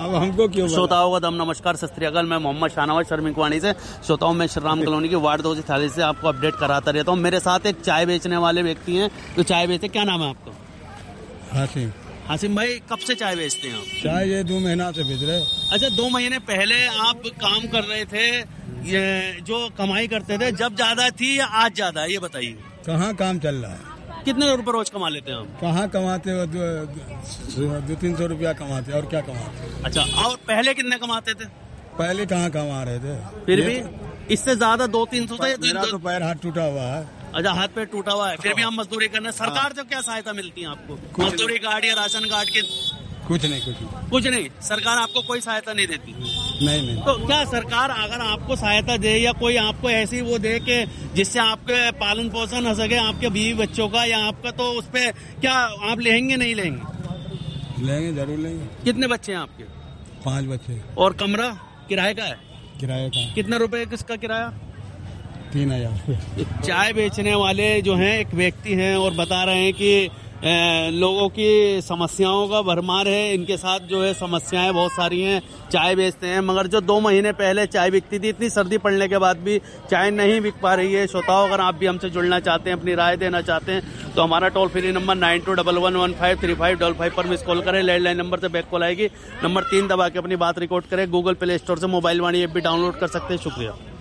अब हमको क्यों? श्रोताओं का दम नमस्कार, सत श्री अकाल। मैं मोहम्मद शाहनवाज शर्मिकवाणी से श्रोताओं में श्री राम कॉलोनी की वार्ड 240 से आपको अपडेट कराता रहता हूँ। मेरे साथ एक चाय बेचने वाले व्यक्ति हैं जो चाय बेचते। क्या नाम है आपका? हासिम। हासिम भाई, कब से चाय बेचते हैं आप? चाय ये 2 महीना से बेच रहे। अच्छा, 2 महीने पहले आप काम कर रहे थे, ये जो कमाई करते थे, जब ज्यादा थी या आज ज्यादा है, ये बताइए। कहाँ काम चल रहा है? कितने रुपए रोज कमा लेते हैं आप? कहाँ कमाते हो? 200-300 रुपया कमाते और क्या कमाते? अच्छा, और पहले कितने कमाते थे? पहले कहाँ कमा रहे थे? फिर भी इससे ज्यादा 200-300 था। मेरा तो पैर हाथ टूटा हुआ है। अच्छा, हाथ पे टूटा हुआ है, फिर भी हम मजदूरी करने। सरकार से क्या सहायता मिलती है आपको? मजदूरी कार्ड या राशन कार्ड के? कुछ नहीं। कुछ नहीं, सरकार आपको कोई सहायता नहीं देती? नहीं। तो क्या सरकार अगर आपको सहायता दे या कोई आपको ऐसी वो दे के जिससे आपके पालन पोषण हो सके आपके बीवी बच्चों का या आपका, तो उस पे क्या आप लेंगे नहीं लेंगे? लेंगे, जरूर लेंगे। कितने बच्चे हैं आपके? 5 बच्चे। और कमरा किराए का है? किराए का। कितने रुपए किसका किराया? 3000। चाय बेचने वाले जो हैं एक व्यक्ति हैं और बता रहे हैं कि लोगों की समस्याओं का भरमार है। इनके साथ जो है समस्याएं बहुत सारी हैं। चाय बेचते हैं, मगर जो 2 महीने पहले चाय बिकती थी, इतनी सर्दी पड़ने के बाद भी चाय नहीं बिक पा रही है। श्रोताओं, अगर आप भी हमसे जुड़ना चाहते हैं, अपनी राय देना चाहते हैं, तो हमारा टोल फ्री नंबर 9211153555 पर मिस कॉल करें। लैंडलाइन नंबर से बैक कॉल आएगी। नंबर 3 दबा के अपनी बात रिकॉर्ड करें। गूगल प्ले स्टोर से मोबाइल वाणी ऐप भी डाउनलोड कर सकते हैं। शुक्रिया।